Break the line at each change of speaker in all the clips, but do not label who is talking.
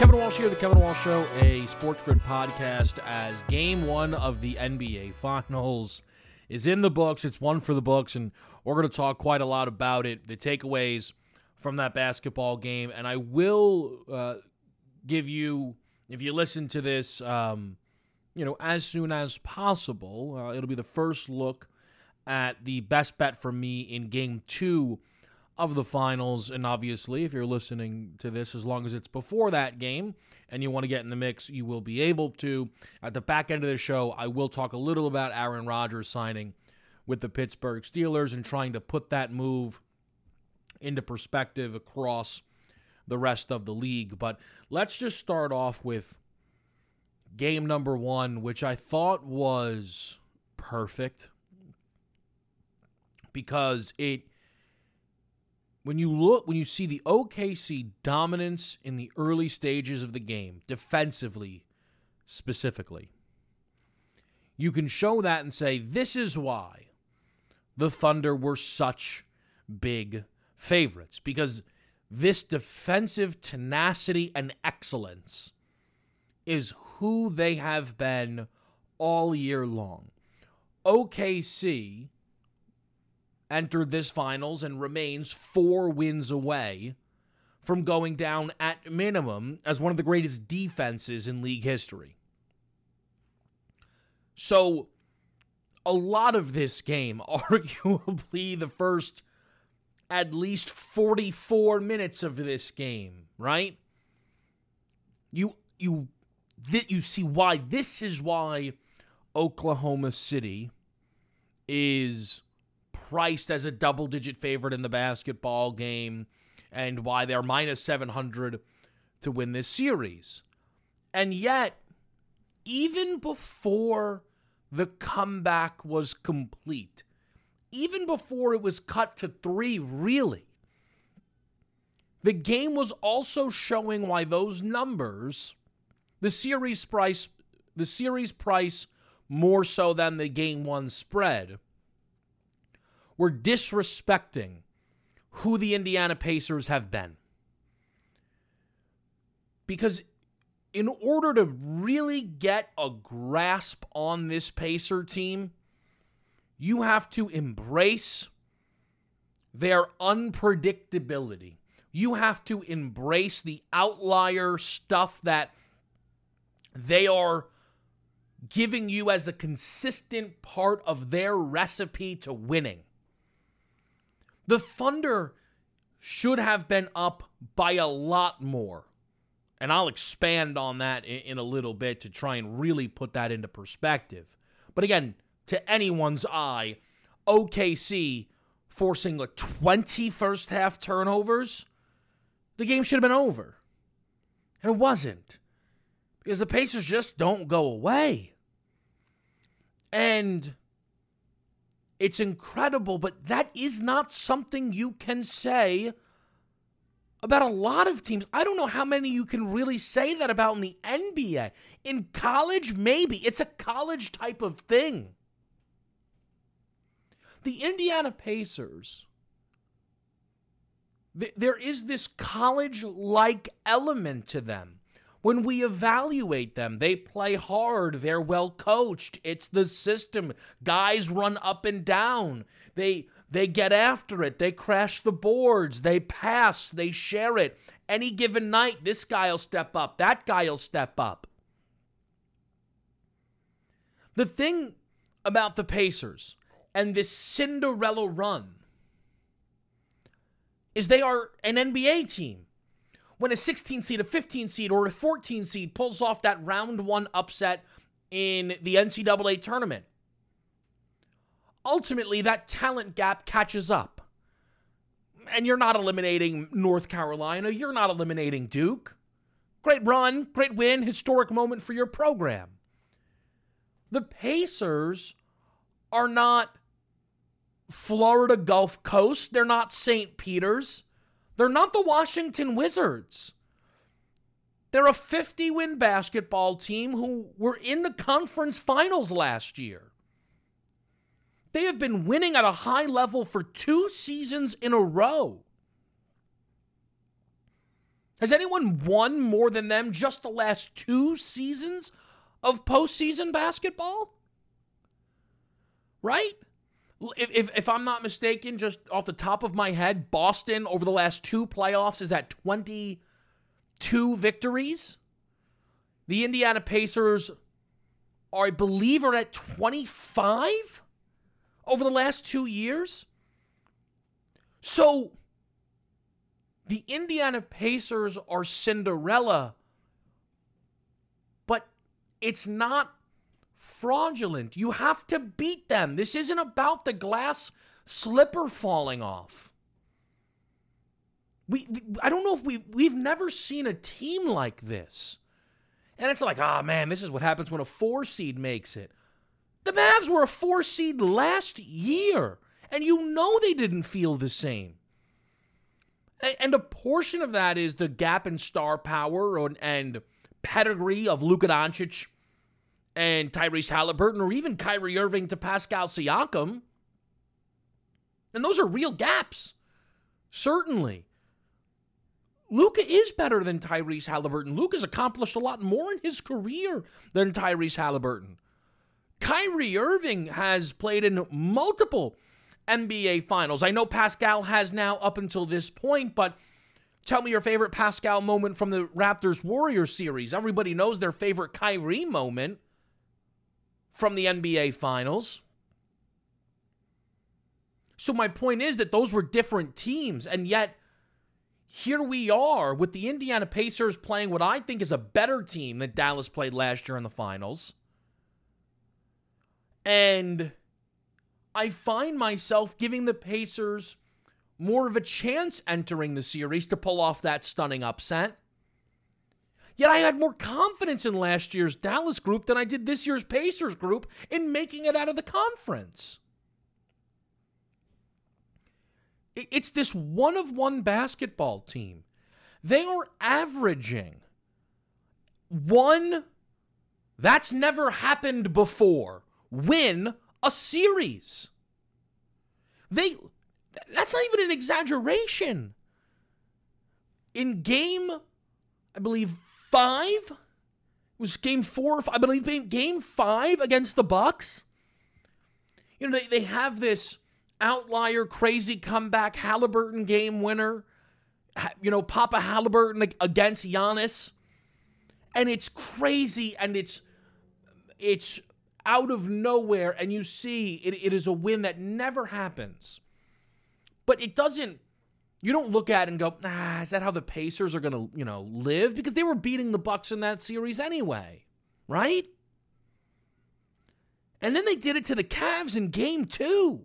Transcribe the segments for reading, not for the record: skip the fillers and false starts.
Kevin Walsh here, The Kevin Walsh Show, a Sports Grid podcast, as Game 1 of the NBA Finals is in the books. It's one for the books, and we're going to talk quite a lot about it, the takeaways from that basketball game. And I will give you, if you listen to this, as soon as possible, it'll be the first look at the best bet for me in Game 2 of the finals. And obviously, if you're listening to this, as long as it's before that game and you want to get in the mix, you will be able to. At the back end of the show, I will talk a little about Aaron Rodgers signing with the Pittsburgh Steelers and trying to put that move into perspective across the rest of the league. But let's just start off with game number 1, which I thought was perfect, because when you see the OKC dominance in the early stages of the game, defensively specifically, you can show that and say, this is why the Thunder were such big favorites, because this defensive tenacity and excellence is who they have been all year long. OKC entered this finals and remains 4 wins away from going down at minimum as one of the greatest defenses in league history. So, a lot of this game, arguably the first at least 44 minutes of this game, right? You see why this is why Oklahoma City is priced as a double-digit favorite in the basketball game, and why they're minus 700 to win this series. And yet, even before the comeback was complete, even before it was cut to 3, really, the game was also showing why those numbers, the series price more so than the game 1 spread, were disrespecting who the Indiana Pacers have been. Because in order to really get a grasp on this Pacer team, you have to embrace their unpredictability. You have to embrace the outlier stuff that they are giving you as a consistent part of their recipe to winning. The Thunder should have been up by a lot more. And I'll expand on that in a little bit to try and really put that into perspective. But again, to anyone's eye, OKC forcing 20 first half turnovers, the game should have been over. And it wasn't. Because the Pacers just don't go away. And it's incredible, but that is not something you can say about a lot of teams. I don't know how many you can really say that about in the NBA. In college, maybe. It's a college type of thing. The Indiana Pacers, there is this college-like element to them. When we evaluate them, they play hard, they're well coached, it's the system. Guys run up and down, they get after it, they crash the boards, they pass, they share it. Any given night, this guy will step up, that guy will step up. The thing about the Pacers and this Cinderella run is they are an NBA team. When a 16 seed, a 15 seed, or a 14 seed pulls off that round 1 upset in the NCAA tournament, ultimately that talent gap catches up. And you're not eliminating North Carolina. You're not eliminating Duke. Great run, great win, historic moment for your program. The Pacers are not Florida Gulf Coast. They're not St. Peter's. They're not the Washington Wizards. They're a 50-win basketball team who were in the conference finals last year. They have been winning at a high level for 2 seasons in a row. Has anyone won more than them just the last 2 seasons of postseason basketball? Right? If I'm not mistaken, just off the top of my head, Boston over the last 2 playoffs is at 22 victories. The Indiana Pacers I believe are at 25 over the last 2 years. So the Indiana Pacers are Cinderella, but it's not fraudulent. You have to beat them. This isn't about the glass slipper falling off. I don't know if we've never seen a team like this. And it's like, man, this is what happens when a 4 seed makes it. The Mavs were a 4 seed last year, and you know they didn't feel the same. And a portion of that is the gap in star power and pedigree of Luka Doncic and Tyrese Halliburton, or even Kyrie Irving to Pascal Siakam. And those are real gaps, certainly. Luka is better than Tyrese Halliburton. Luka's accomplished a lot more in his career than Tyrese Halliburton. Kyrie Irving has played in multiple NBA Finals. I know Pascal has now up until this point, but tell me your favorite Pascal moment from the Raptors-Warriors series. Everybody knows their favorite Kyrie moment from the NBA Finals. So my point is that those were different teams, and yet here we are with the Indiana Pacers playing what I think is a better team than Dallas played last year in the finals. And I find myself giving the Pacers more of a chance entering the series to pull off that stunning upset. Yet I had more confidence in last year's Dallas group than I did this year's Pacers group in making it out of the conference. It's this one-of-one basketball team. They are averaging one, that's never happened before, win a series. That's not even an exaggeration. In game, I believe 5, it was game 4, I believe game 5 against the Bucks. You know, they have this outlier, crazy comeback, Halliburton game winner. You know, Papa Halliburton against Giannis. And it's crazy, and it's out of nowhere, and you see it is a win that never happens. But it doesn't, you don't look at it and go, is that how the Pacers are going to, live? Because they were beating the Bucks in that series anyway, right? And then they did it to the Cavs in game 2.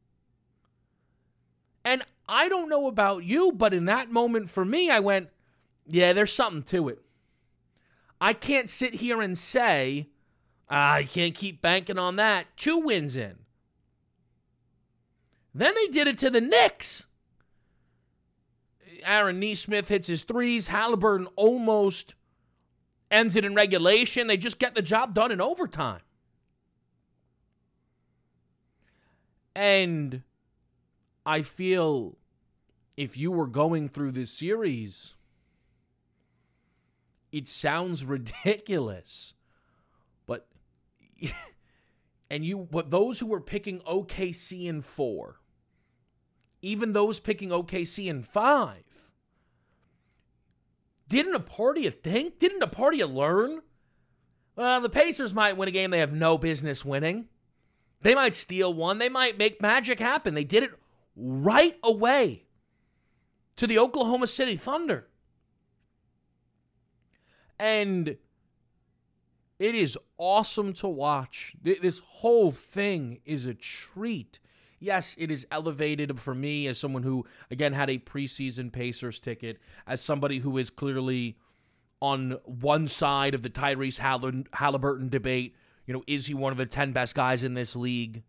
And I don't know about you, but in that moment for me, I went, yeah, there's something to it. I can't sit here and say, I can't keep banking on that. 2 wins in. Then they did it to the Knicks. Aaron Nesmith hits his threes. Halliburton almost ends it in regulation. They just get the job done in overtime. And I feel if you were going through this series, it sounds ridiculous. But those who were picking OKC in 4, even those picking OKC in 5, didn't a party of think? Didn't a party of learn? Well, the Pacers might win a game they have no business winning. They might steal one. They might make magic happen. They did it right away to the Oklahoma City Thunder. And it is awesome to watch. This whole thing is a treat. Yes, it is elevated for me as someone who, again, had a preseason Pacers ticket, as somebody who is clearly on one side of the Tyrese Halliburton debate. Is he one of the 10 best guys in this league?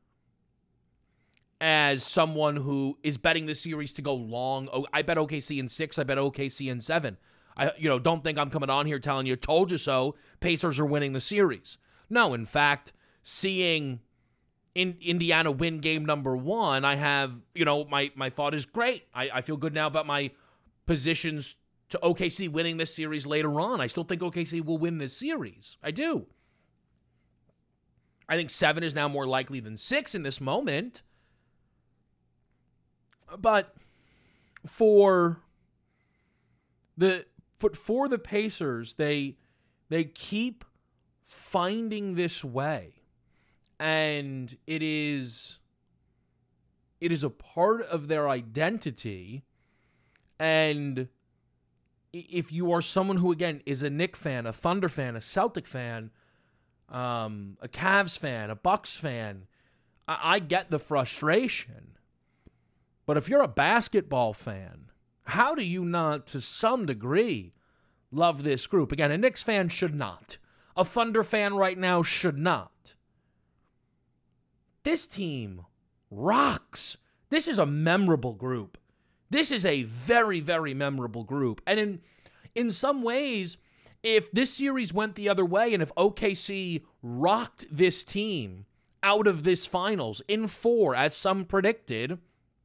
As someone who is betting the series to go long. I bet OKC in 6. I bet OKC in 7. Don't think I'm coming on here telling you, told you so, Pacers are winning the series. No, in fact, seeing Indiana win game number 1, I have, my thought is great. I feel good now about my positions to OKC winning this series later on. I still think OKC will win this series. I do. I think 7 is now more likely than 6 in this moment. But for the Pacers, they keep finding this way. And it is a part of their identity. And if you are someone who, again, is a Knicks fan, a Thunder fan, a Celtic fan, a Cavs fan, a Bucks fan, I get the frustration. But if you're a basketball fan, how do you not, to some degree, love this group? Again, a Knicks fan should not. A Thunder fan right now should not. This team rocks. This is a memorable group. This is a very, very memorable group. And in some ways, if this series went the other way and if OKC rocked this team out of this finals in 4, as some predicted,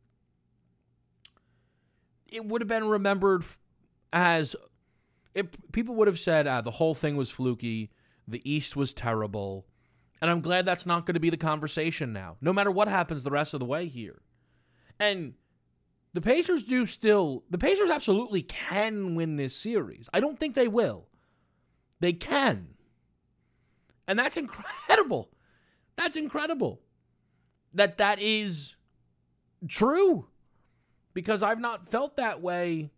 it would have been remembered as, people would have said, the whole thing was fluky, the East was terrible, and I'm glad that's not going to be the conversation now, no matter what happens the rest of the way here. And the Pacers absolutely can win this series. I don't think they will. They can. And that's incredible. That's incredible. That is true. Because I've not felt that way.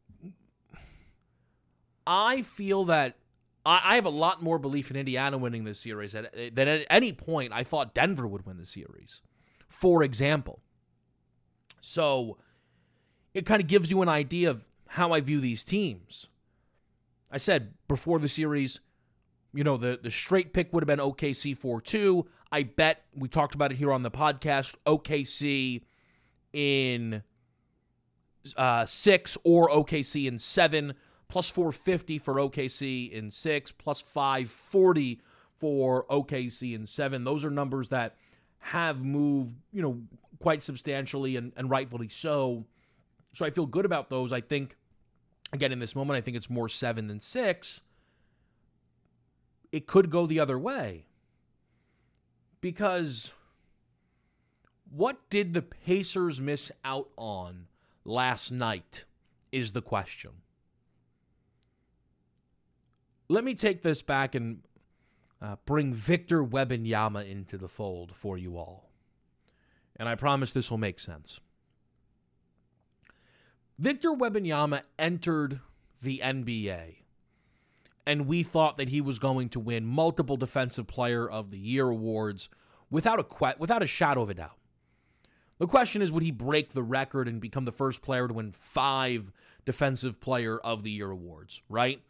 I feel that I have a lot more belief in Indiana winning this series than at any point I thought Denver would win the series, for example. So it kind of gives you an idea of how I view these teams. I said before the series, the straight pick would have been OKC 4-2. I bet, we talked about it here on the podcast, OKC in 6 or OKC in 7, plus 450 for OKC in 6, plus 540 for OKC in 7. Those are numbers that have moved, quite substantially and rightfully so. So I feel good about those. I think, again, in this moment, I think it's more 7 than 6. It could go the other way. Because what did the Pacers miss out on last night is the question. Let me take this back and bring Victor Wembanyama into the fold for you all. And I promise this will make sense. Victor Wembanyama entered the NBA, and we thought that he was going to win multiple Defensive Player of the Year awards without a shadow of a doubt. The question is, would he break the record and become the first player to win 5 Defensive Player of the Year awards, right?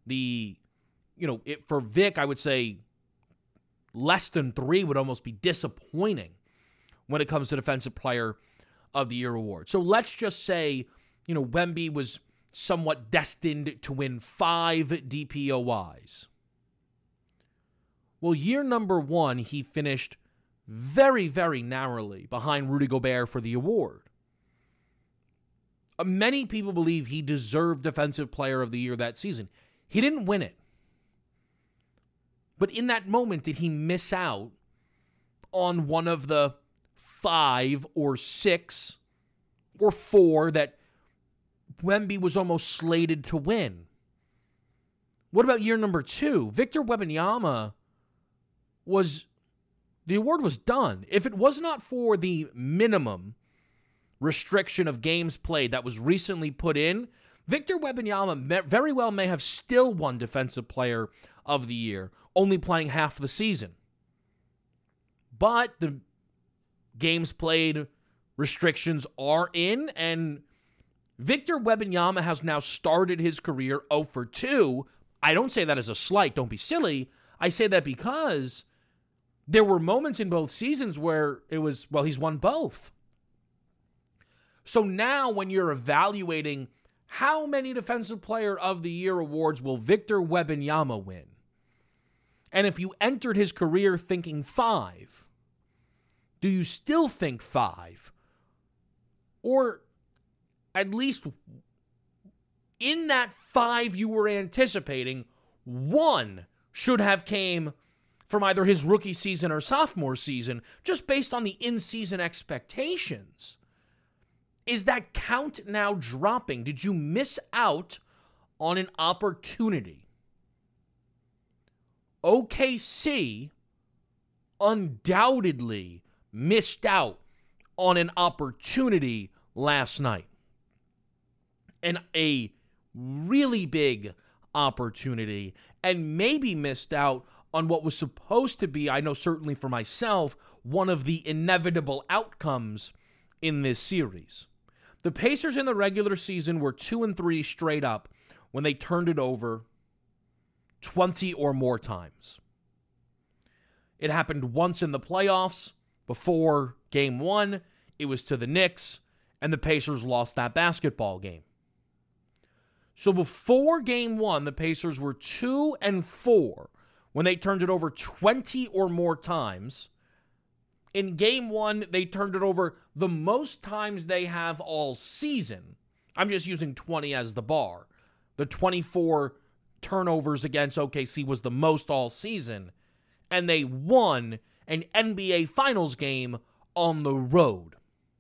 For Vic, I would say less than 3 would almost be disappointing when it comes to Defensive Player of the Year award. So let's just say, Wemby was somewhat destined to win 5 DPOYs. Well, year number 1, he finished very, very narrowly behind Rudy Gobert for the award. Many people believe he deserved Defensive Player of the Year that season. He didn't win it. But in that moment, did he miss out on one of the 5 or 6 or 4 that Wemby was almost slated to win? What about year number 2? Victor Wembanyama the award was done. If it was not for the minimum restriction of games played that was recently put in, Victor Wembanyama very well may have still won Defensive Player of the Year, only playing half the season. But the games played restrictions are in, and Victor Wembanyama has now started his career 0 for 2. I don't say that as a slight, don't be silly. I say that because there were moments in both seasons where it was, he's won both. So now when you're evaluating how many Defensive Player of the Year awards will Victor Wembanyama win, and if you entered his career thinking 5, do you still think 5? Or at least in that 5 you were anticipating, 1 should have came from either his rookie season or sophomore season, just based on the in-season expectations. Is that count now dropping? Did you miss out on an opportunity? OKC undoubtedly missed out on an opportunity last night. And a really big opportunity, and maybe missed out on what was supposed to be, I know certainly for myself, one of the inevitable outcomes in this series. The Pacers in the regular season were 2-3 straight up when they turned it over 20 or more times. It happened once in the playoffs before Game 1. It was to the Knicks, and the Pacers lost that basketball game. So before Game 1, the Pacers were 2-4 when they turned it over 20 or more times. In Game 1, they turned it over the most times they have all season. I'm just using 20 as the bar. The 24 turnovers against OKC was the most all season. And they won an NBA Finals game on the road.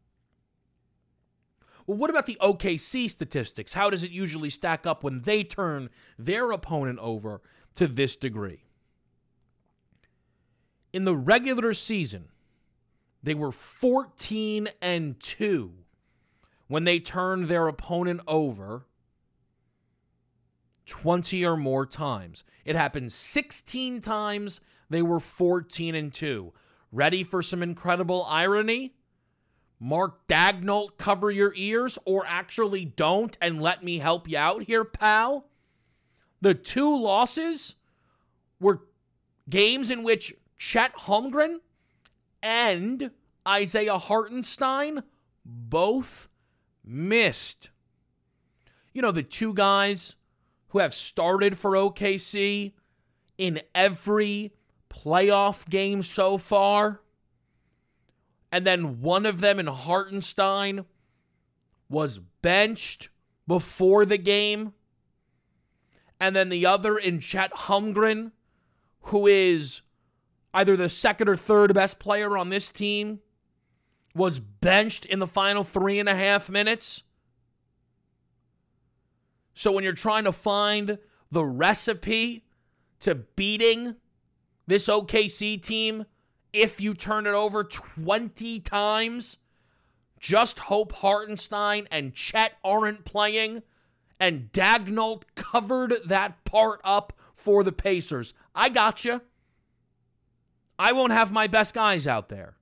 Well, what about the OKC statistics? How does it usually stack up when they turn their opponent over to this degree? In the regular season, they were 14-2 when they turned their opponent over 20 or more times. It happened 16 times. They were 14-2. Ready for some incredible irony? Mark Daigneault, cover your ears, or actually don't, and let me help you out here, pal. The 2 losses were games in which Chet Holmgren and Isaiah Hartenstein both missed. You know, the 2 guys who have started for OKC in every playoff game so far. And then one of them in Hartenstein was benched before the game. And then the other in Chet Holmgren, who is either the second or third best player on this team, was benched in the final 3.5 minutes. So when you're trying to find the recipe to beating this OKC team, if you turn it over 20 times, just hope Hartenstein and Chet aren't playing, and Daigneault covered that part up for the Pacers. I got you. I won't have my best guys out there.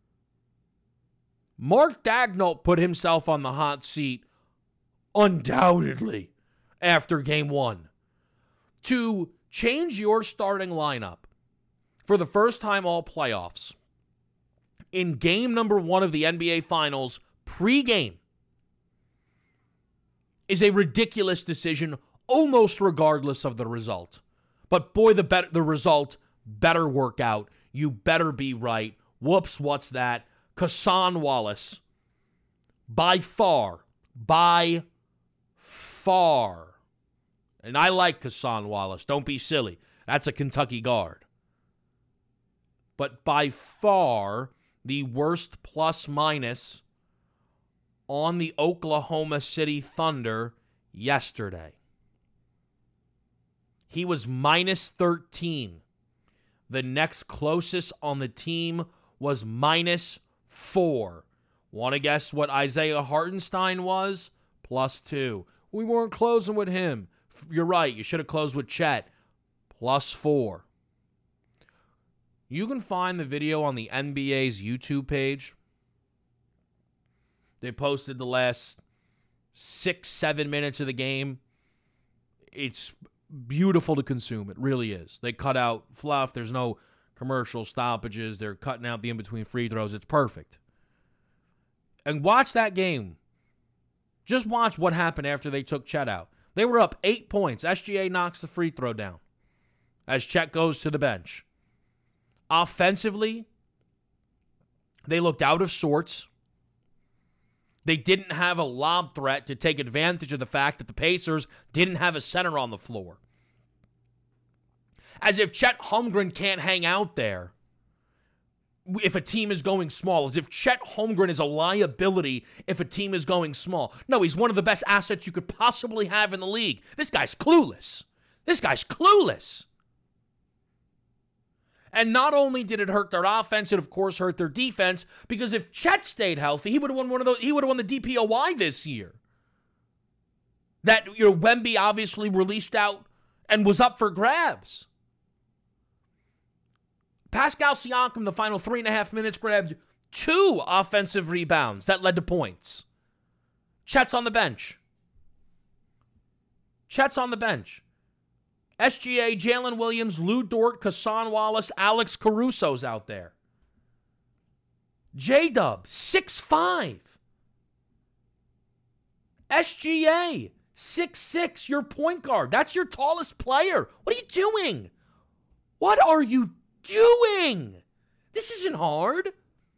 Mark Daigneault put himself on the hot seat undoubtedly after Game 1 to change your starting lineup for the first time all playoffs in Game number 1 of the NBA Finals pre-game is a ridiculous decision almost regardless of the result. But boy, the result better work out. You better be right. Whoops, what's that? Cason Wallace, by far, and I like Cason Wallace, don't be silly. That's a Kentucky guard. But by far, the worst plus-minus on the Oklahoma City Thunder yesterday. He was minus 13. The next closest on the team was minus 4. Want to guess what Isaiah Hartenstein was? Plus 2. We weren't closing with him. You're right. You should have closed with Chet. Plus 4. You can find the video on the NBA's YouTube page. They posted the last 6-7 minutes of the game. It's beautiful to consume. It really is. They cut out fluff. There's no commercial stoppages. They're cutting out the in-between free throws. It's perfect. And watch that game. Just watch what happened after they took Chet out. They were up 8 points. SGA knocks the free throw down as Chet goes to the bench. Offensively, they looked out of sorts. They didn't have a lob threat to take advantage of the fact that the Pacers didn't have a center on the floor. As if Chet Holmgren can't hang out there if a team is going small. As if Chet Holmgren is a liability if a team is going small. No, he's one of the best assets you could possibly have in the league. This guy's clueless. And not only did it hurt their offense, it of course hurt their defense, because if Chet stayed healthy, he would have won the DPOY this year. That, Wemby obviously released out and was up for grabs. Pascal Siakam, the final 3.5 minutes, grabbed 2 offensive rebounds that led to points. Chet's on the bench. SGA, Jalen Williams, Lou Dort, Kassan Wallace, Alex Caruso's out there. J-Dub, 6'5". SGA, 6'6", your point guard. That's your tallest player. What are you doing? This isn't hard.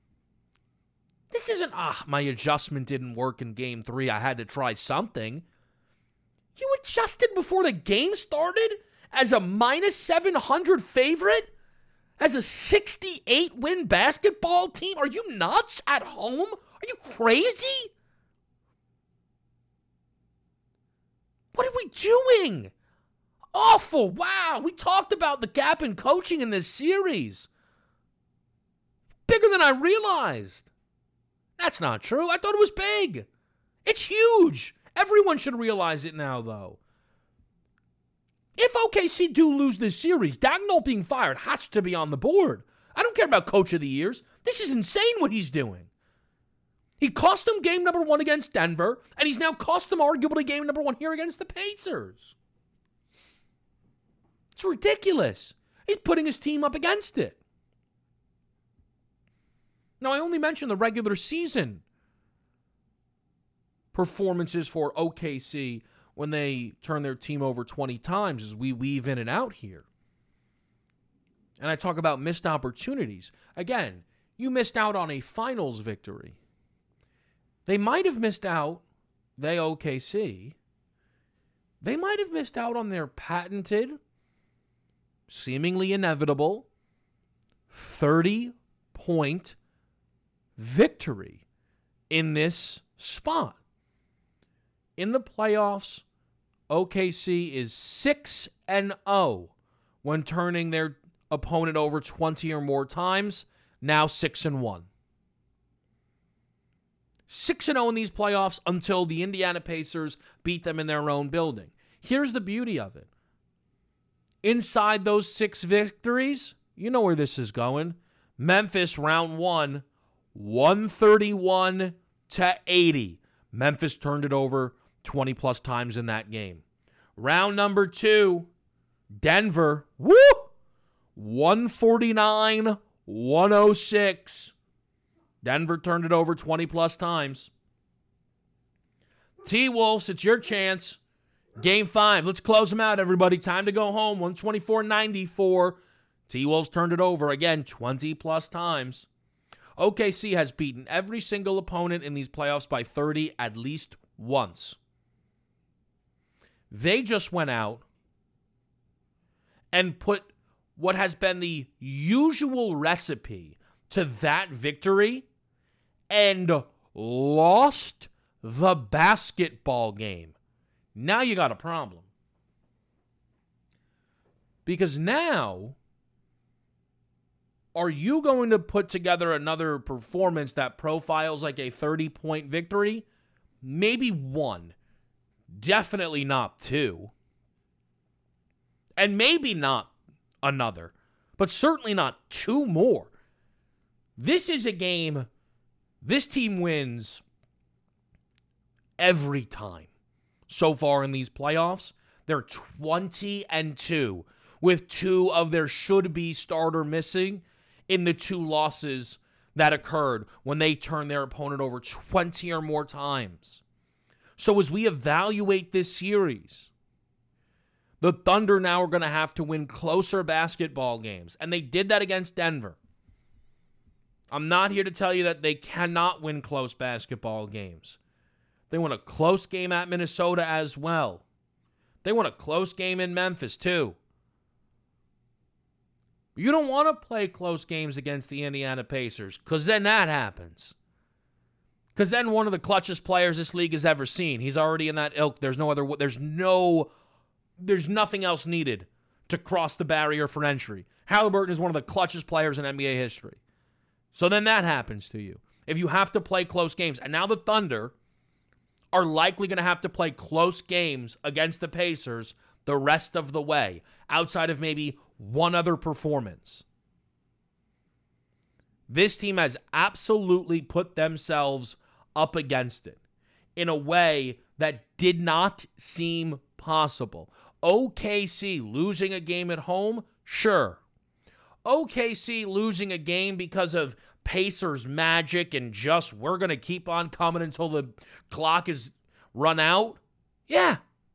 My adjustment didn't work in game 3. I had to try something. You adjusted before the game started as a -700 favorite? As a 68-win basketball team? Are you nuts at home? Are you crazy? What are we doing? Awful. Wow. We talked about the gap in coaching in this series. Bigger than I realized. That's not true. I thought it was big. It's huge. Everyone should realize it now, though. If OKC do lose this series, Daigneault being fired has to be on the board. I don't care about Coach of the Years. This is insane what he's doing. He cost them game number 1 against Denver, and he's now cost them arguably game number 1 here against the Pacers. It's ridiculous. He's putting his team up against it. Now, I only mentioned the regular season performances for OKC when they turn their team over 20 times as we weave in and out here. And I talk about missed opportunities. Again, you missed out on a finals victory. They might have missed out, OKC, they might have missed out on their patented, seemingly inevitable, 30-point victory in this spot. In the playoffs, OKC is 6-0 when turning their opponent over 20 or more times, now 6-1. 6-0 in these playoffs until the Indiana Pacers beat them in their own building. Here's the beauty of it. Inside those 6 victories, you know where this is going. Memphis, round 1, 131-80. Memphis turned it over 20-plus times in that game. Round number 2, Denver, 149-106. Denver turned it over 20-plus times. T-Wolves, it's your chance. Game 5. Let's close them out, everybody. Time to go home. 124-94. T-Wolves turned it over again 20-plus times. OKC has beaten every single opponent in these playoffs by 30 at least once. They just went out and put what has been the usual recipe to that victory and lost the basketball game. Now you got a problem. Because now, are you going to put together another performance that profiles like a 30-point victory? Maybe 1. Definitely not 2. And maybe not another. But certainly not 2 more. This is a game this team wins every time. So far in these playoffs, they're 20-2 with 2 of their should-be starter missing in the 2 losses that occurred when they turned their opponent over 20 or more times. So as we evaluate this series, the Thunder now are going to have to win closer basketball games, and they did that against Denver. I'm not here to tell you that they cannot win close basketball games. They won a close game at Minnesota as well. They won a close game in Memphis too. You don't want to play close games against the Indiana Pacers because then that happens. Because then one of the clutchest players this league has ever seen. He's already in that ilk. There's nothing else needed to cross the barrier for entry. Halliburton is one of the clutchest players in NBA history. So then that happens to you. If you have to play close games. And now the Thunder are likely going to have to play close games against the Pacers the rest of the way, outside of maybe one other performance. This team has absolutely put themselves up against it in a way that did not seem possible. OKC losing a game at home? Sure. OKC losing a game because of Pacers magic and just we're going to keep on coming until the clock is run out? Yeah.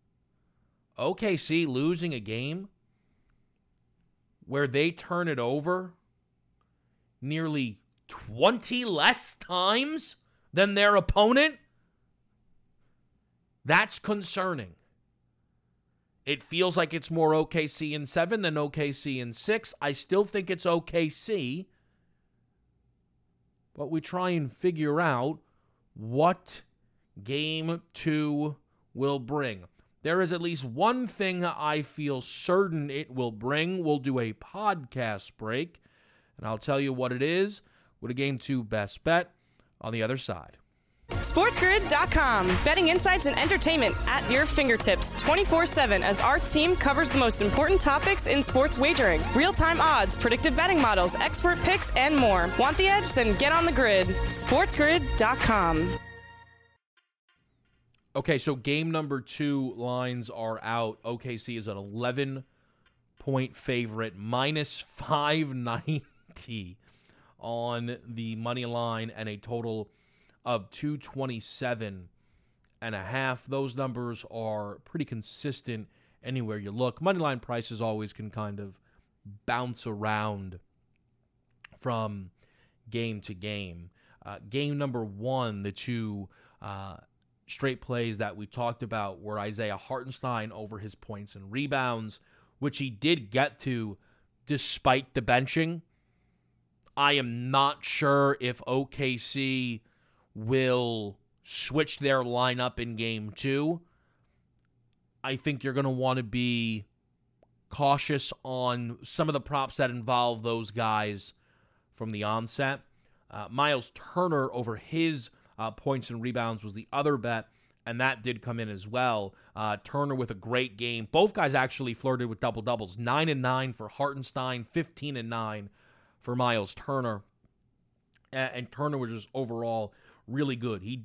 OKC losing a game where they turn it over nearly 20 less times than their opponent? That's concerning. It feels like it's more OKC in 7 than OKC in 6. I still think it's OKC, but we try and figure out what game 2 will bring. There is at least one thing I feel certain it will bring. We'll do a podcast break, and I'll tell you what it is with a Game 2 best bet on the other side.
SportsGrid.com. Betting insights and entertainment at your fingertips 24/7 as our team covers the most important topics in sports wagering. Real-time odds, predictive betting models, expert picks, and more. Want the edge? Then get on the grid. SportsGrid.com.
Okay, so game number 2 lines are out. OKC is an 11-point favorite, minus 590 on the money line, and a total of 227.5. Those numbers are pretty consistent anywhere you look. Moneyline prices always can kind of bounce around from game to game. Game number 1, the two straight plays that we talked about were Isaiah Hartenstein over his points and rebounds, which he did get to despite the benching. I am not sure if OKC will switch their lineup in game 2. I think you're going to want to be cautious on some of the props that involve those guys from the onset. Miles Turner over his points and rebounds was the other bet, and that did come in as well. Turner with a great game. Both guys actually flirted with double-doubles. 9-9 for Hartenstein, 15-9 for Miles Turner. And Turner was just overall really good. He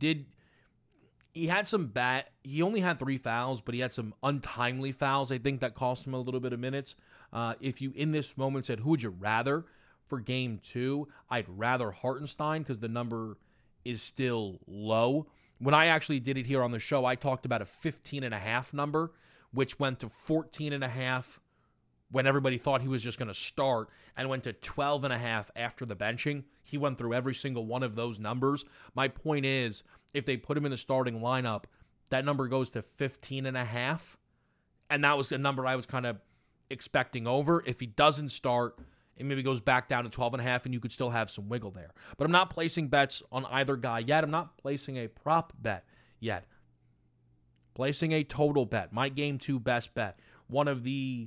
only had 3 fouls, but he had some untimely fouls, I think, that cost him a little bit of minutes. If you, in this moment, said, who would you rather for game 2? I'd rather Hartenstein because the number is still low. When I actually did it here on the show, I talked about a 15.5 number, which went to 14.5 when everybody thought he was just going to start, and went to 12.5 after the benching. He went through every single one of those numbers. My point is, if they put him in the starting lineup, that number goes to 15.5, and that was a number I was kind of expecting over. If he doesn't start, it maybe goes back down to 12.5, and you could still have some wiggle there. But I'm not placing bets on either guy yet. I'm not placing a prop bet yet. Placing a total bet. My game 2 best bet. One of the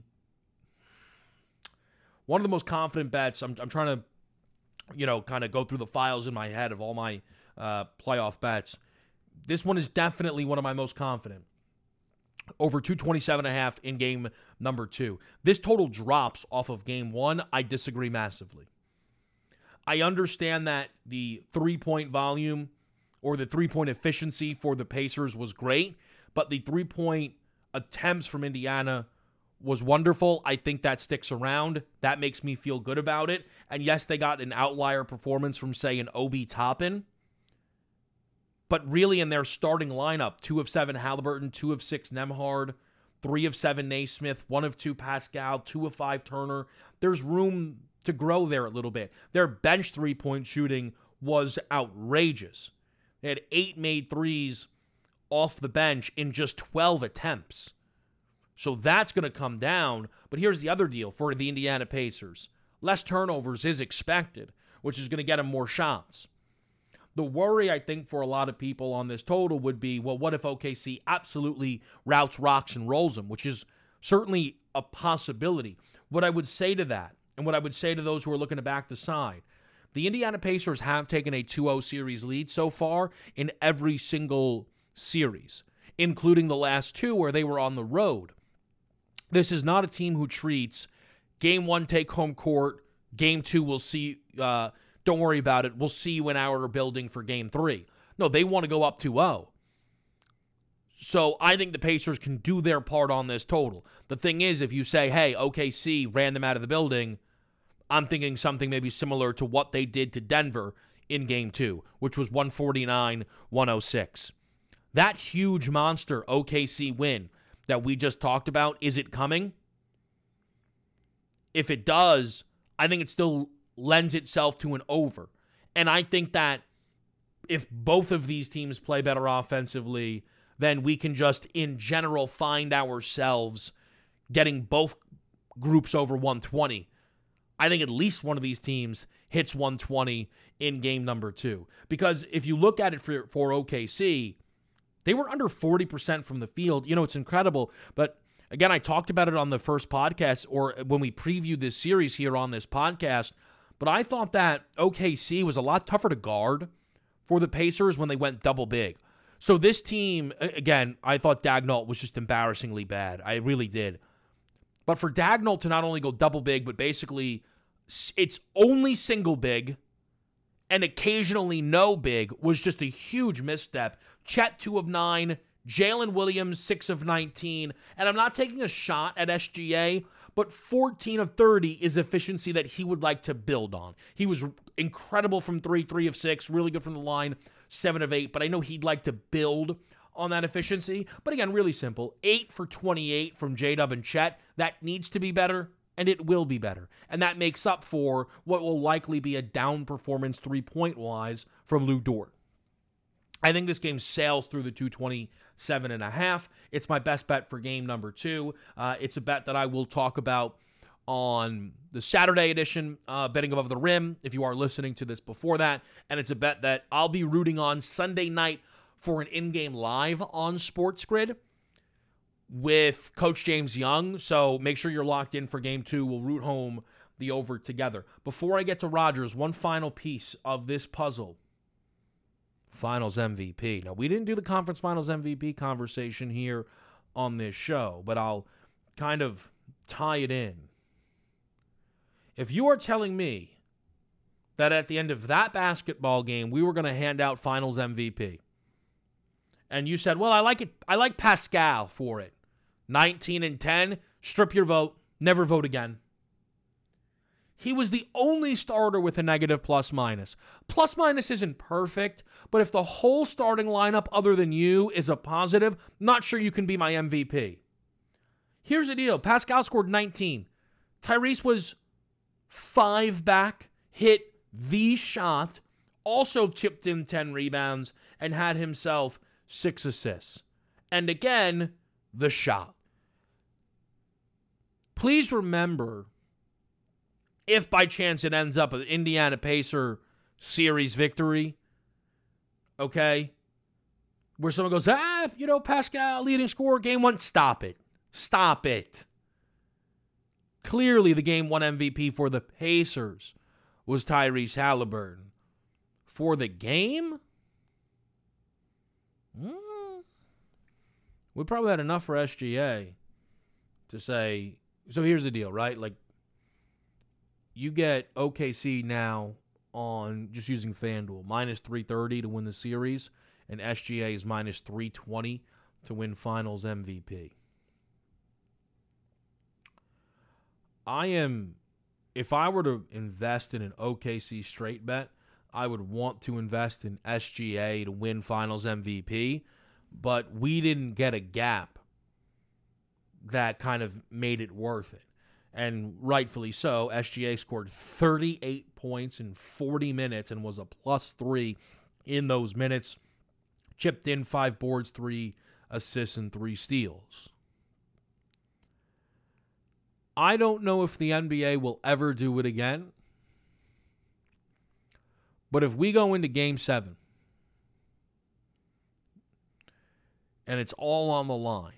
most confident bets. I'm trying to, kind of go through the files in my head of all my playoff bets. This one is definitely one of my most confident. Over 227.5 in game number 2. This total drops off of game 1. I disagree massively. I understand that the 3-point volume or the 3-point efficiency for the Pacers was great, but the 3-point attempts from Indiana was wonderful. I think that sticks around. That makes me feel good about it. And yes, they got an outlier performance from, say, an Obi Toppin. But really in their starting lineup, 2 of 7 Halliburton, 2 of 6 Nembhard, 3 of 7 Naismith, 1 of 2 Pascal, 2 of 5 Turner. There's room to grow there a little bit. Their bench 3-point shooting was outrageous. They had 8 made threes off the bench in just 12 attempts. So that's going to come down. But here's the other deal for the Indiana Pacers. Less turnovers is expected, which is going to get them more shots. The worry, I think, for a lot of people on this total would be, well, what if OKC absolutely routes, rocks, and rolls them, which is certainly a possibility. What I would say to that, and what I would say to those who are looking to back the side, the Indiana Pacers have taken a 2-0 series lead so far in every single series, including the last two where they were on the road. This is not a team who treats game one, take home court, game two, we'll see, don't worry about it, we'll see you in our building for game three. No, they want to go up 2-0. So I think the Pacers can do their part on this total. The thing is, if you say, hey, OKC ran them out of the building, I'm thinking something maybe similar to what they did to Denver in game two, which was 149-106. That huge monster OKC win that we just talked about, is it coming? If it does, I think it still lends itself to an over. And I think that if both of these teams play better offensively, then we can just, in general, find ourselves getting both groups over 120. I think at least one of these teams hits 120 in game number two. Because if you look at it for OKC, they were under 40% from the field. You know, it's incredible. But again, I talked about it on the first podcast or when we previewed this series here on this podcast. But I thought that OKC was a lot tougher to guard for the Pacers when they went double big. So this team, again, I thought Daigneault was just embarrassingly bad. I really did. But for Daigneault to not only go double big, but basically it's only single big and occasionally no big was just a huge misstep. Chet, 2 of 9. Jalen Williams, 6 of 19. And I'm not taking a shot at SGA, but 14 of 30 is efficiency that he would like to build on. He was incredible from 3 of 6, really good from the line, 7 of 8. But I know he'd like to build on that efficiency. But again, really simple. 8 for 28 from J-Dub and Chet. That needs to be better, and it will be better. And that makes up for what will likely be a down performance 3-point-wise from Lou Dort. I think this game sails through the 227.5. It's my best bet for game number 2. It's a bet that I will talk about on the Saturday edition, Betting Above the Rim, if you are listening to this before that. And it's a bet that I'll be rooting on Sunday night for an in-game live on SportsGrid with Coach James Young. So make sure you're locked in for game 2. We'll root home the over together. Before I get to Rodgers, one final piece of this puzzle. Finals MVP. Now, we didn't do the conference finals MVP conversation here on this show, but I'll kind of tie it in. If you are telling me that at the end of that basketball game, we were going to hand out finals MVP, and you said, well, I like it. I like Pascal for it. 19 and 10, strip your vote, never vote again. He was the only starter with a negative plus-minus. Plus-minus isn't perfect, but if the whole starting lineup other than you is a positive, not sure you can be my MVP. Here's the deal. Pascal scored 19. Tyrese was 5 back, hit the shot, also chipped in 10 rebounds, and had himself 6 assists. And again, the shot. Please remember, if by chance it ends up an Indiana Pacer series victory, okay, where someone goes, Pascal, leading scorer, game 1, stop it. Stop it. Clearly, the game 1 MVP for the Pacers was Tyrese Halliburton. For the game, we probably had enough for SGA to say, so here's the deal, right? Like, you get OKC now on just using FanDuel, minus 330 to win the series, and SGA is minus 320 to win finals MVP. If I were to invest in an OKC straight bet, I would want to invest in SGA to win finals MVP, but we didn't get a gap that kind of made it worth it. And rightfully so, SGA scored 38 points in 40 minutes and was a +3 in those minutes. chipped in 5 boards, 3 assists, and 3 steals. I don't know if the NBA will ever do it again. But if we go into Game 7 and it's all on the line,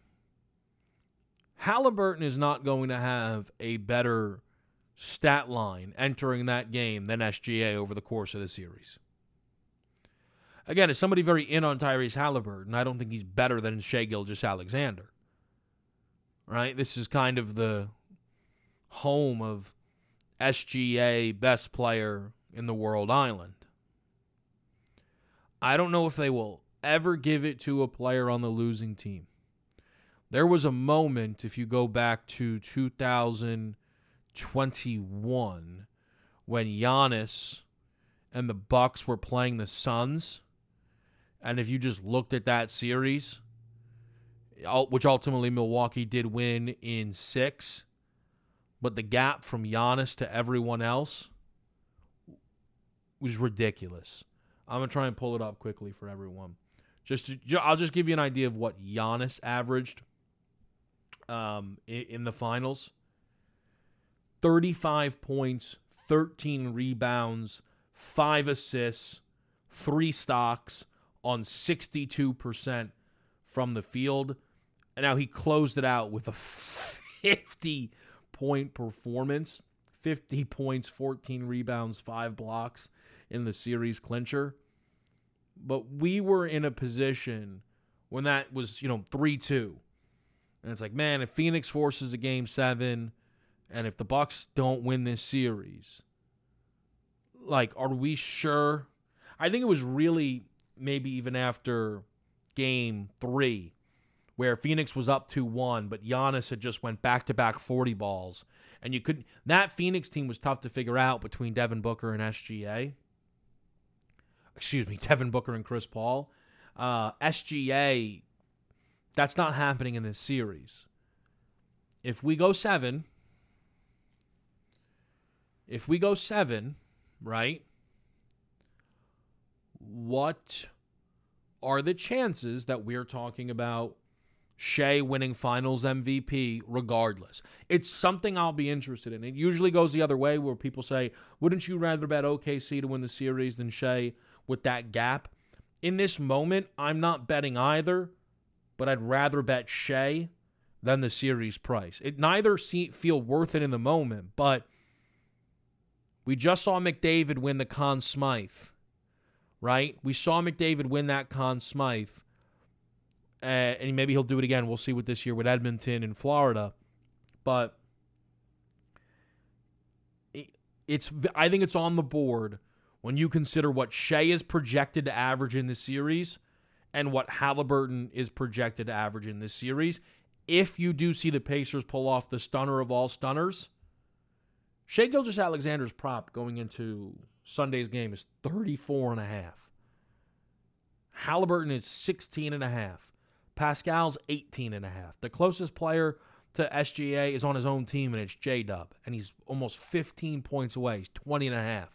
Halliburton is not going to have a better stat line entering that game than SGA over the course of the series. Again, as somebody very in on Tyrese Halliburton, I don't think he's better than Shai Gilgeous-Alexander. Right? This is kind of the home of SGA, best player in the world island. I don't know if they will ever give it to a player on the losing team. There was a moment, if you go back to 2021, when Giannis and the Bucks were playing the Suns, and if you just looked at that series, which ultimately Milwaukee did win in 6, but the gap from Giannis to everyone else was ridiculous. I'm going to try and pull it up quickly for everyone. I'll just give you an idea of what Giannis averaged in the finals. 35 points, 13 rebounds, 5 assists, 3 stocks on 62% from the field. And now he closed it out with a 50-point performance. 50 points, 14 rebounds, 5 blocks in the series clincher. But we were in a position when that was, 3-2. And it's like, man, if Phoenix forces a Game 7 and if the Bucks don't win this series, like, are we sure? I think it was really maybe even after Game 3 where Phoenix was up 2-1, but Giannis had just went back-to-back 40 balls. And that Phoenix team was tough to figure out between Devin Booker and SGA. Devin Booker and Chris Paul. SGA, that's not happening in this series. If we go 7, right, what are the chances that we're talking about Shai winning Finals MVP regardless? It's something I'll be interested in. It usually goes the other way where people say, wouldn't you rather bet OKC to win the series than Shai with that gap? In this moment, I'm not betting either, but I'd rather bet Shai than the series price. It neither feel worth it in the moment, but we just saw McDavid win the Conn Smythe, right? We saw McDavid win that Conn Smythe. And maybe he'll do it again. We'll see what this year with Edmonton and Florida. But I think it's on the board when you consider what Shai is projected to average in this series and what Halliburton is projected to average in this series. If you do see the Pacers pull off the stunner of all stunners, Shai Gilgeous-Alexander's prop going into Sunday's game is 34.5. Halliburton is 16.5. Pascal's 18.5. The closest player to SGA is on his own team, and it's J-Dub. And he's almost 15 points away. He's 20.5.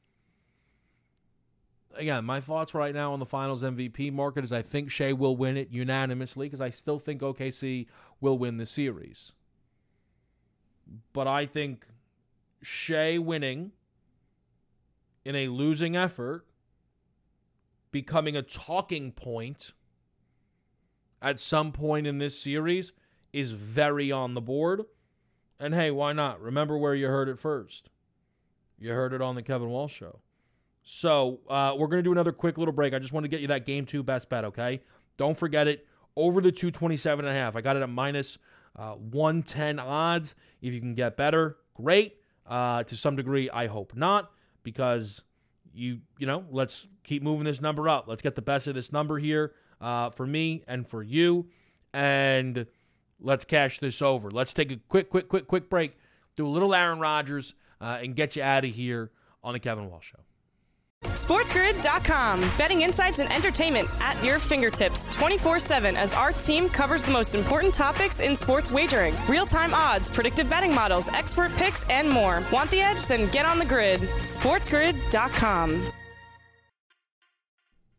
Again, my thoughts right now on the Finals MVP market is I think Shai will win it unanimously because I still think OKC will win the series. But I think Shai winning in a losing effort, becoming a talking point at some point in this series, is very on the board. And hey, why not? Remember where you heard it first. You heard it on the Kevin Walsh Show. So we're going to do another quick little break. I just want to get you that Game 2 best bet, okay? Don't forget it. Over the 227.5. I got it at minus 110 odds. If you can get better, great. To some degree, I hope not, because let's keep moving this number up. Let's get the best of this number here for me and for you, and let's cash this over. Let's take a quick break, do a little Aaron Rodgers, and get you out of here on the Kevin Walsh Show.
SportsGrid.com. Betting insights and entertainment at your fingertips 24/7 as our team covers the most important topics in sports wagering. Real-time odds, predictive betting models, expert picks, and more. Want the edge? Then get on the grid. SportsGrid.com.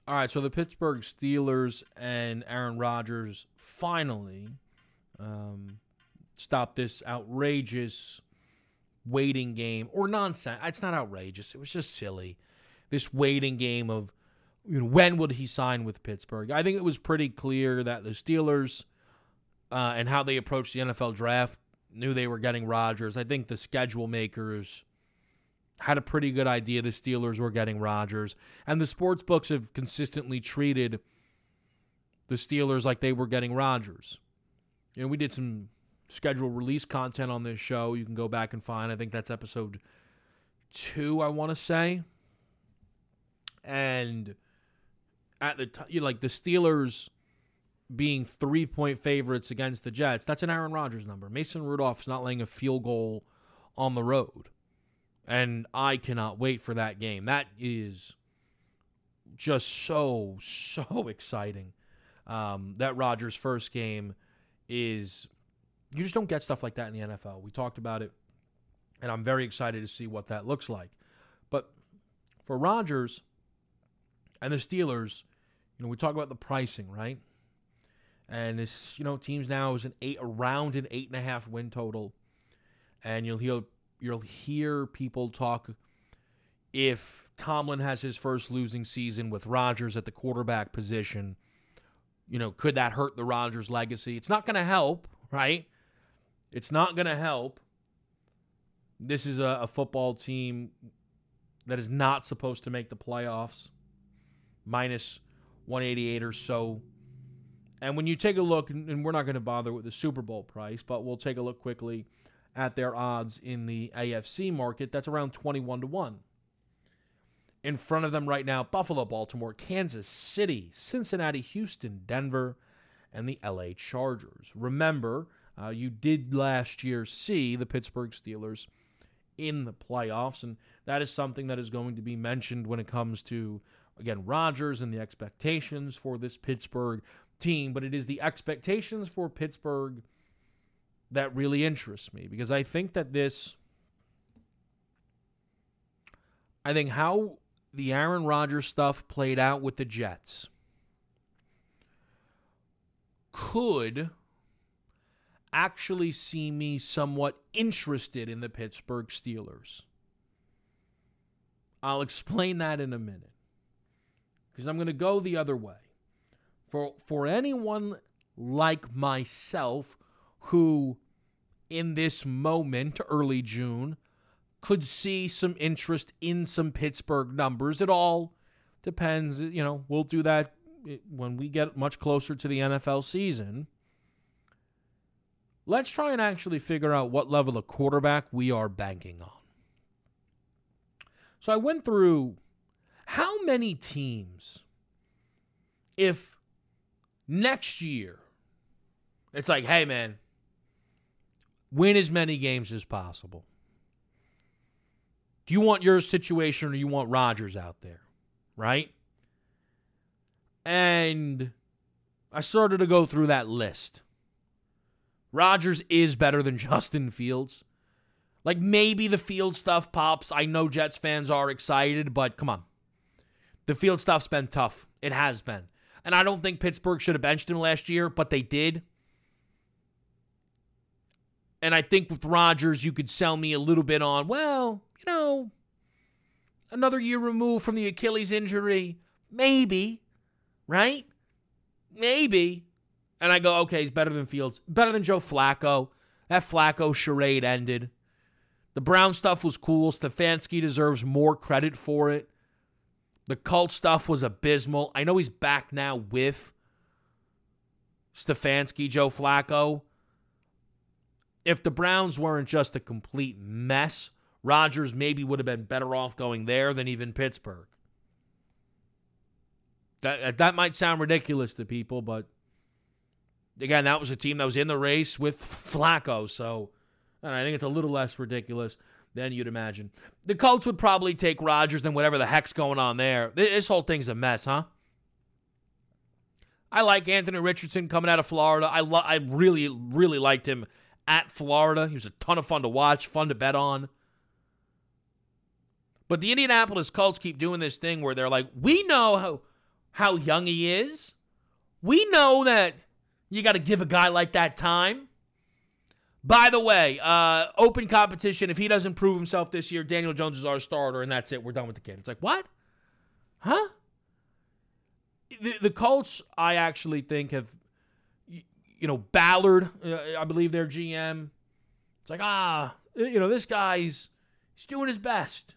All right, so the Pittsburgh Steelers and Aaron Rodgers finally stopped this outrageous waiting game, or nonsense. It's not outrageous. It was just silly. This waiting game of when would he sign with Pittsburgh. I think it was pretty clear that the Steelers and how they approached the NFL draft knew they were getting Rodgers. I think the schedule makers had a pretty good idea the Steelers were getting Rodgers. And the sports books have consistently treated the Steelers like they were getting Rodgers. You know, we did some schedule release content on this show. You can go back and find. I think that's episode 2, I want to say. And at the the Steelers being 3-point favorites against the Jets, that's an Aaron Rodgers number. Mason Rudolph is not laying a field goal on the road. And I cannot wait for that game. That is just so exciting. That Rodgers' first game is, you just don't get stuff like that in the NFL. We talked about it, and I'm very excited to see what that looks like. But for Rodgers and the Steelers, we talk about the pricing, right? And this, teams now is around an 8.5 win total. And you'll hear people talk if Tomlin has his first losing season with Rodgers at the quarterback position, could that hurt the Rodgers legacy? It's not going to help, right? It's not going to help. This is a football team that is not supposed to make the playoffs, minus 188 or so. And when you take a look, and we're not going to bother with the Super Bowl price, but we'll take a look quickly at their odds in the AFC market, that's around 21-1. In front of them right now, Buffalo, Baltimore, Kansas City, Cincinnati, Houston, Denver, and the LA Chargers. Remember, you did last year see the Pittsburgh Steelers in the playoffs, and that is something that is going to be mentioned when it comes to, again, Rodgers and the expectations for this Pittsburgh team, but it is the expectations for Pittsburgh that really interests me, because I think how the Aaron Rodgers stuff played out with the Jets could actually see me somewhat interested in the Pittsburgh Steelers. I'll explain that in a minute, because I'm going to go the other way. For anyone like myself who, in this moment, early June, could see some interest in some Pittsburgh numbers. It all depends. We'll do that when we get much closer to the NFL season. Let's try and actually figure out what level of quarterback we are banking on. So I went through how many teams, if next year it's like, hey, man, win as many games as possible. Do you want your situation or you want Rodgers out there, right? And I started to go through that list. Rodgers is better than Justin Fields. Like, maybe the Field stuff pops. I know Jets fans are excited, but come on. The Field stuff's been tough. It has been. And I don't think Pittsburgh should have benched him last year, but they did. And I think with Rodgers, you could sell me a little bit on, well, another year removed from the Achilles injury. Maybe, right? Maybe. And I go, okay, he's better than Fields. Better than Joe Flacco. That Flacco charade ended. The Brown stuff was cool. Stefanski deserves more credit for it. The cult stuff was abysmal. I know he's back now with Stefanski, Joe Flacco. If the Browns weren't just a complete mess, Rodgers maybe would have been better off going there than even Pittsburgh. That might sound ridiculous to people, but again, that was a team that was in the race with Flacco, so and I think it's a little less ridiculous than you'd imagine. The Colts would probably take Rodgers than whatever the heck's going on there. This whole thing's a mess, huh? I like Anthony Richardson coming out of Florida. I really, really liked him at Florida. He was a ton of fun to watch, fun to bet on. But the Indianapolis Colts keep doing this thing where they're like, we know how young he is. We know that you got to give a guy like that time. By the way, open competition. If he doesn't prove himself this year, Daniel Jones is our starter, and that's it. We're done with the kid. It's like, what? Huh? The Colts, I actually think, have, Ballard, I believe their GM. It's like, this guy's doing his best.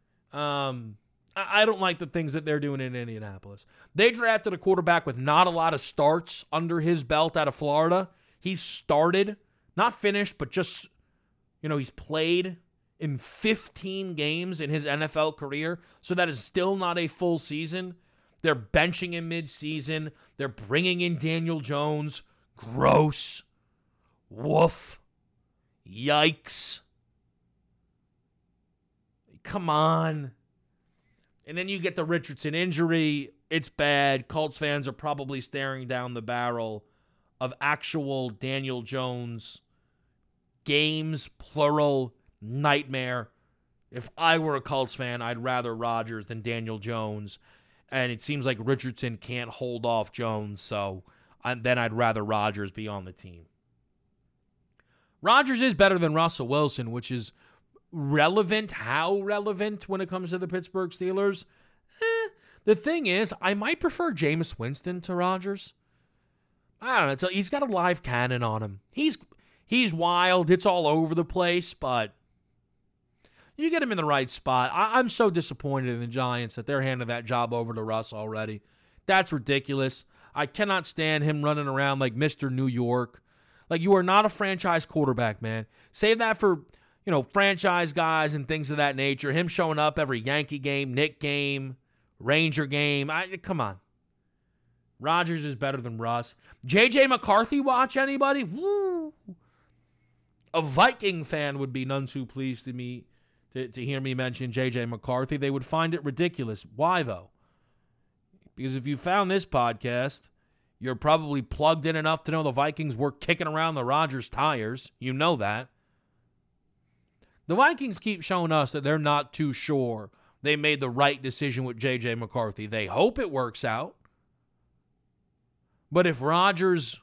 I don't like the things that they're doing in Indianapolis. They drafted a quarterback with not a lot of starts under his belt out of Florida. He's started, not finished, but just, he's played in 15 games in his NFL career. So that is still not a full season. They're benching him mid-season. They're bringing in Daniel Jones. Gross. Woof. Yikes. Come on. And then you get the Richardson injury. It's bad. Colts fans are probably staring down the barrel of actual Daniel Jones games, plural, nightmare. If I were a Colts fan, I'd rather Rodgers than Daniel Jones. And it seems like Richardson can't hold off Jones, so then I'd rather Rodgers be on the team. Rodgers is better than Russell Wilson, which is relevant. How relevant when it comes to the Pittsburgh Steelers? The thing is, I might prefer Jameis Winston to Rodgers. I don't know. He's got a live cannon on him. He's wild. It's all over the place, but you get him in the right spot. I'm so disappointed in the Giants that they're handing that job over to Russ already. That's ridiculous. I cannot stand him running around like Mr. New York. Like, you are not a franchise quarterback, man. Save that for, franchise guys and things of that nature. Him showing up every Yankee game, Knick game, Ranger game. Come on. Rodgers is better than Russ. J.J. McCarthy watch anybody? Woo! A Viking fan would be none too pleased to hear me mention J.J. McCarthy. They would find it ridiculous. Why, though? Because if you found this podcast, you're probably plugged in enough to know the Vikings were kicking around the Rodgers tires. You know that. The Vikings keep showing us that they're not too sure they made the right decision with J.J. McCarthy. They hope it works out. But if Rodgers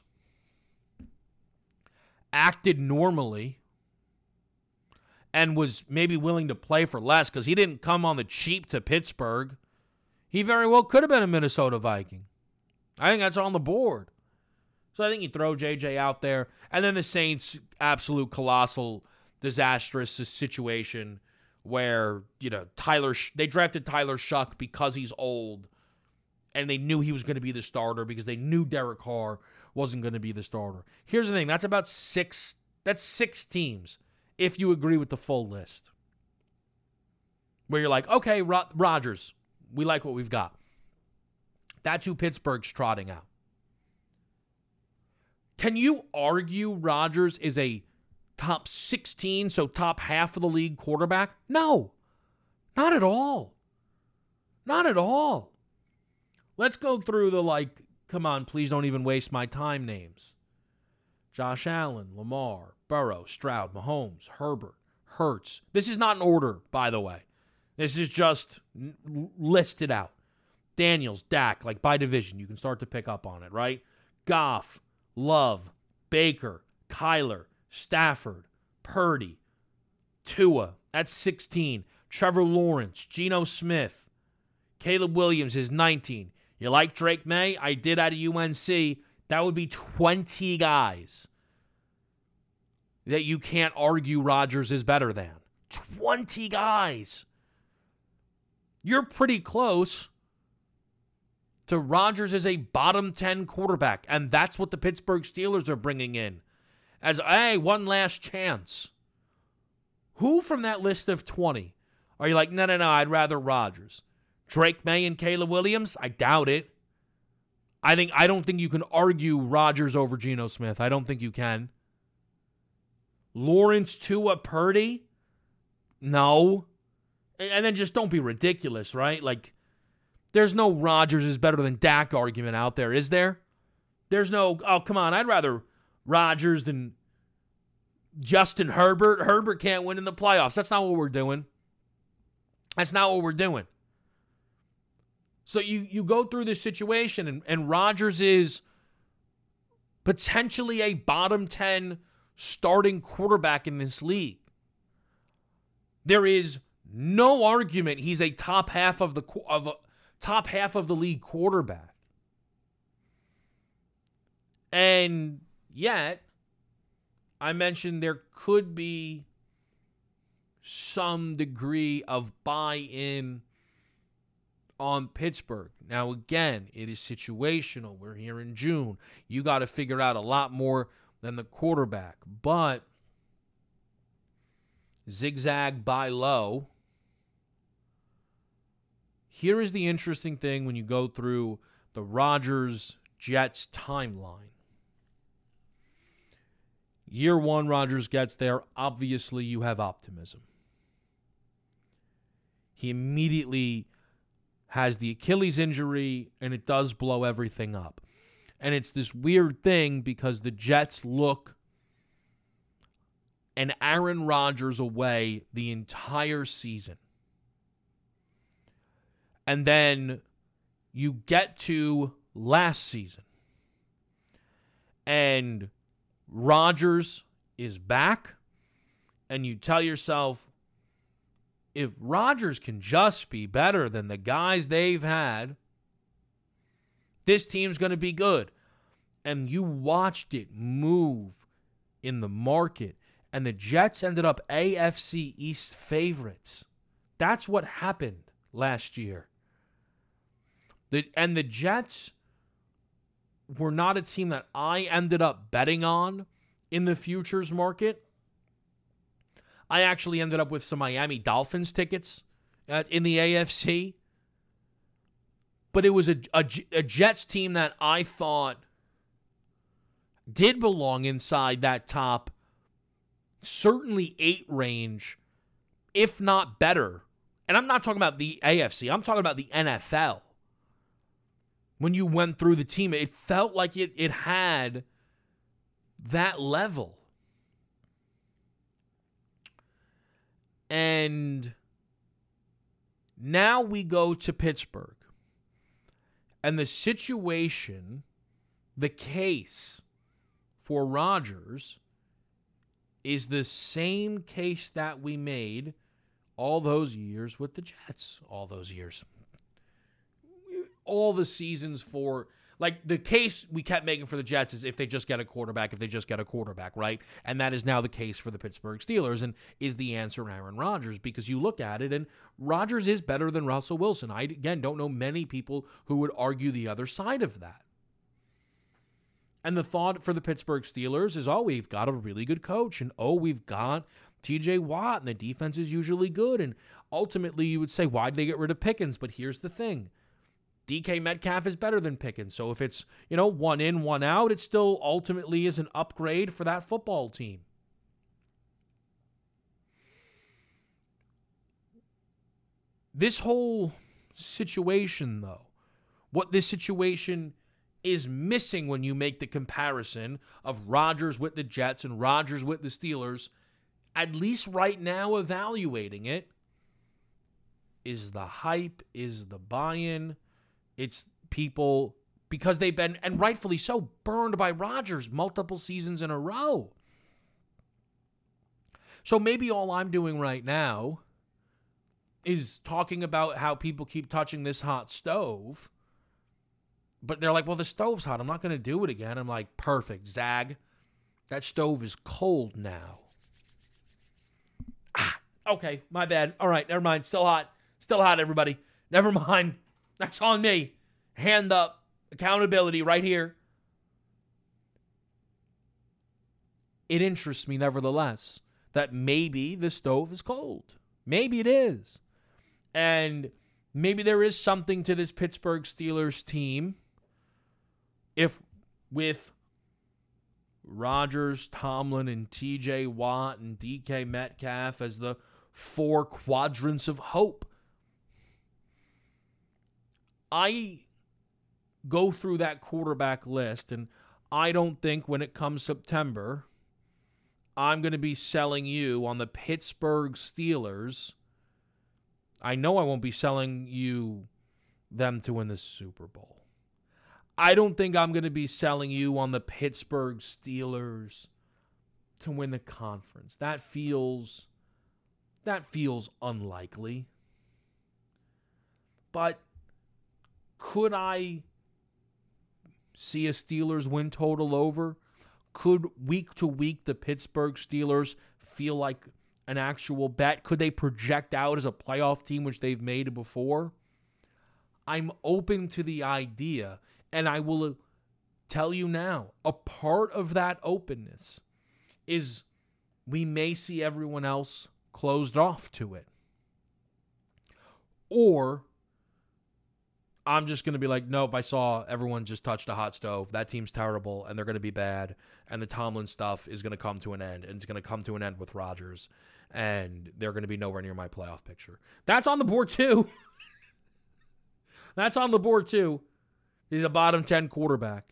acted normally and was maybe willing to play for less, because he didn't come on the cheap to Pittsburgh, he very well could have been a Minnesota Viking. I think that's on the board. So I think you throw JJ out there. And then the Saints, absolute colossal, disastrous situation where, they drafted Tyler Shuck because he's old. And they knew he was going to be the starter because they knew Derek Carr wasn't going to be the starter. Here's the thing. That's about six teams, if you agree with the full list. Where you're like, okay, Rodgers, we like what we've got. That's who Pittsburgh's trotting out. Can you argue Rodgers is a top 16, so top half of the league quarterback? No, not at all. Not at all. Let's go through the, come on, please don't even waste my time names. Josh Allen, Lamar, Burrow, Stroud, Mahomes, Herbert, Hurts. This is not in order, by the way. This is just listed out. Daniels, Dak, by division. You can start to pick up on it, right? Goff, Love, Baker, Kyler, Stafford, Purdy, Tua. That's 16. Trevor Lawrence, Geno Smith, Caleb Williams is 19. You like Drake May? I did out of UNC. That would be 20 guys that you can't argue Rodgers is better than. 20 guys. You're pretty close to Rodgers as a bottom 10 quarterback, and that's what the Pittsburgh Steelers are bringing in as, one last chance. Who from that list of 20 are you like, no, I'd rather Rodgers? Drake May and Caleb Williams? I doubt it. I don't think you can argue Rodgers over Geno Smith. I don't think you can. Lawrence, Tua, Purdy? No. And then just don't be ridiculous, right? There's no Rodgers is better than Dak argument out there, is there? There's no, oh, come on, I'd rather Rodgers than Justin Herbert. Herbert can't win in the playoffs. That's not what we're doing. That's not what we're doing. So you go through this situation, and Rodgers is potentially a bottom 10 starting quarterback in this league. There is no argument he's a top half of the league quarterback. And yet, I mentioned there could be some degree of buy-in on Pittsburgh. Now, again, it is situational. We're here in June. You got to figure out a lot more than the quarterback. But zigzag, buy low. Here is the interesting thing when you go through the Rodgers-Jets timeline. Year one, Rodgers gets there. Obviously, you have optimism. He immediately has the Achilles injury, and it does blow everything up. And it's this weird thing because the Jets look an Aaron Rodgers away the entire season. And then you get to last season, and Rodgers is back, and you tell yourself, if Rodgers can just be better than the guys they've had, this team's going to be good. And you watched it move in the market, and the Jets ended up AFC East favorites. That's what happened last year. And the Jets were not a team that I ended up betting on in the futures market. I actually ended up with some Miami Dolphins tickets in the AFC. But it was a Jets team that I thought did belong inside that top, certainly 8 range, if not better. And I'm not talking about the AFC. I'm talking about the NFL. When you went through the team, it felt like it had that level. And now we go to Pittsburgh. And the situation, the case for Rodgers is the same case that we made all those years with the Jets. All those years. All the seasons for, like, the case we kept making for the Jets is if they just get a quarterback, right? And that is now the case for the Pittsburgh Steelers. And is the answer Aaron Rodgers? Because you look at it, and Rodgers is better than Russell Wilson. I, again, don't know many people who would argue the other side of that. And the thought for the Pittsburgh Steelers is, oh, we've got a really good coach. And, oh, we've got TJ Watt, and the defense is usually good. And ultimately, you would say, why'd they get rid of Pickens? But here's the thing. DK Metcalf is better than Pickens. So if it's, one in, one out, it still ultimately is an upgrade for that football team. This whole situation, though, what this situation is missing when you make the comparison of Rodgers with the Jets and Rodgers with the Steelers, at least right now evaluating it, is the hype, is the buy-in. It's people, because they've been, and rightfully so, burned by Rodgers multiple seasons in a row. So maybe all I'm doing right now is talking about how people keep touching this hot stove. But they're like, well, the stove's hot. I'm not going to do it again. I'm like, perfect, Zag. That stove is cold now. Okay, my bad. All right, never mind. Still hot. Still hot, everybody. Never mind. That's on me. Hand up. Accountability right here. It interests me, nevertheless, that maybe the stove is cold. Maybe it is. And maybe there is something to this Pittsburgh Steelers team if with Rodgers, Tomlin, and TJ Watt and DK Metcalf as the 4 quadrants of hope. I go through that quarterback list, and I don't think when it comes September, I'm going to be selling you on the Pittsburgh Steelers. I know I won't be selling you them to win the Super Bowl. I don't think I'm going to be selling you on the Pittsburgh Steelers to win the conference. That feels unlikely. But could I see a Steelers win total over? Could week to week the Pittsburgh Steelers feel like an actual bet? Could they project out as a playoff team, which they've made before? I'm open to the idea, and I will tell you now, a part of that openness is we may see everyone else closed off to it. Or I'm just going to be like, nope, I saw everyone just touched a hot stove. That team's terrible, and they're going to be bad, and the Tomlin stuff is going to come to an end, and it's going to come to an end with Rodgers, and they're going to be nowhere near my playoff picture. That's on the board, too. That's on the board, too. He's a bottom 10 quarterback.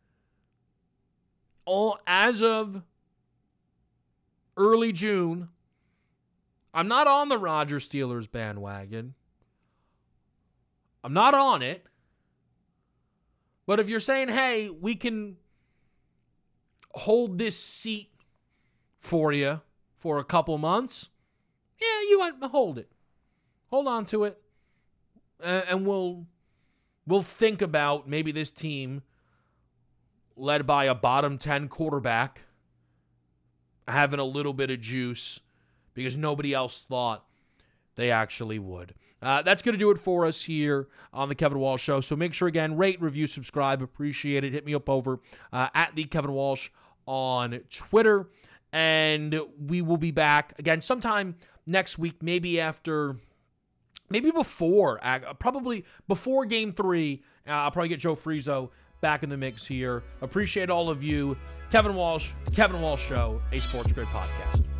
As of early June, I'm not on the Rodgers Steelers bandwagon. I'm not on it. But if you're saying, hey, we can hold this seat for you for a couple months, yeah, you want to hold it. Hold on to it. And we'll think about maybe this team led by a bottom 10 quarterback having a little bit of juice because nobody else thought they actually would. That's going to do it for us here on the Kevin Walsh Show. So make sure, again, rate, review, subscribe. Appreciate it. Hit me up over at the Kevin Walsh on Twitter. And we will be back again sometime next week, maybe before, probably before Game 3. I'll probably get Joe Frizo back in the mix here. Appreciate all of you. Kevin Walsh, Kevin Walsh Show, a Sports Grid podcast.